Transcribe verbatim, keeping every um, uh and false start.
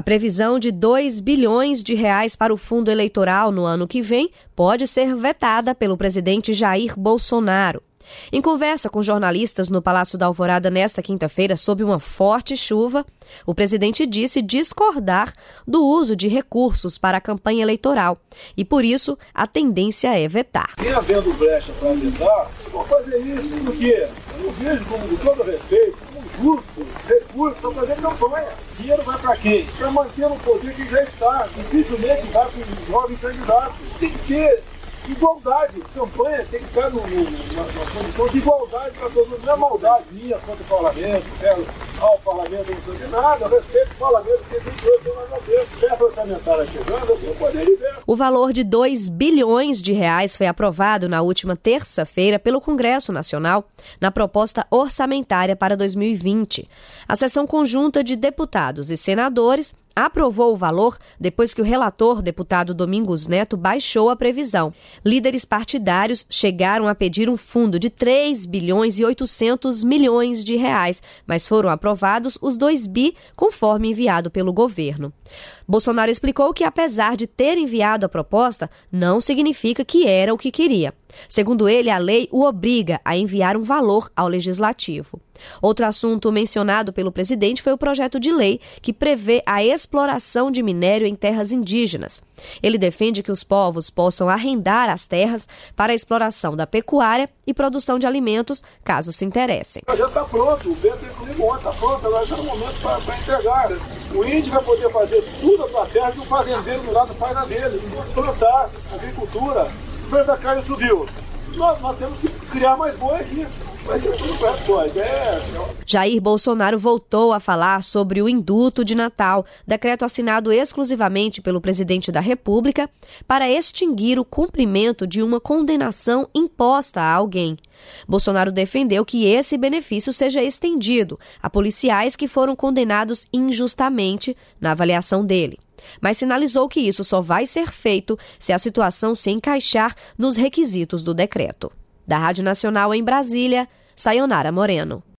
previsão de dois bilhões de reais para o fundo eleitoral no ano que vem pode ser vetada pelo presidente Jair Bolsonaro. Em conversa com jornalistas no Palácio da Alvorada nesta quinta-feira, sob uma forte chuva, o presidente disse discordar do uso de recursos para a campanha eleitoral e, por isso, a tendência é vetar. E havendo brecha para vetar, vou fazer isso porque eu vejo, como com todo respeito, como justo, recurso para fazer campanha. Dinheiro vai para quem? Para manter o poder que já está. Dificilmente vai para um jovem candidato. Tem que ter igualdade, campanha tem que estar no, no, na, na condição de igualdade para todo mundo. Não é maldade minha contra o parlamento, quero ao parlamento não sei de nada, eu respeito o parlamento, porque tem que ter mais a ver. Peça orçamentária chegando, eu tenho poder de ver. O valor de dois bilhões de reais foi aprovado na última terça-feira pelo Congresso Nacional na proposta orçamentária para dois mil e vinte. A sessão conjunta de deputados e senadores aprovou o valor depois que o relator, deputado Domingos Neto, baixou a previsão. Líderes partidários chegaram a pedir um fundo de três bilhões e oitocentos milhões de reais, mas foram aprovados os dois bi, conforme enviado pelo governo. Bolsonaro explicou que, apesar de ter enviado a proposta, não significa que era o que queria. Segundo ele, a lei o obriga a enviar um valor ao legislativo. Outro assunto mencionado pelo presidente foi o projeto de lei que prevê a exploração de minério em terras indígenas. Ele defende que os povos possam arrendar as terras para a exploração da pecuária e produção de alimentos, caso se interessem. Já está pronto, o Bento está pronto, agora já é o momento para entregar. O índio vai poder fazer tudo a sua terra que o fazendeiro do lado faz na dele. Plantar, agricultura. O preço da carne subiu. Nós, nós temos que criar mais boi aqui. Vai ser tudo perto só. É... Jair Bolsonaro voltou a falar sobre o Induto de Natal, decreto assinado exclusivamente pelo presidente da República para extinguir o cumprimento de uma condenação imposta a alguém. Bolsonaro defendeu que esse benefício seja estendido a policiais que foram condenados injustamente na avaliação dele. Mas sinalizou que isso só vai ser feito se a situação se encaixar nos requisitos do decreto. Da Rádio Nacional em Brasília, Sayonara Moreno.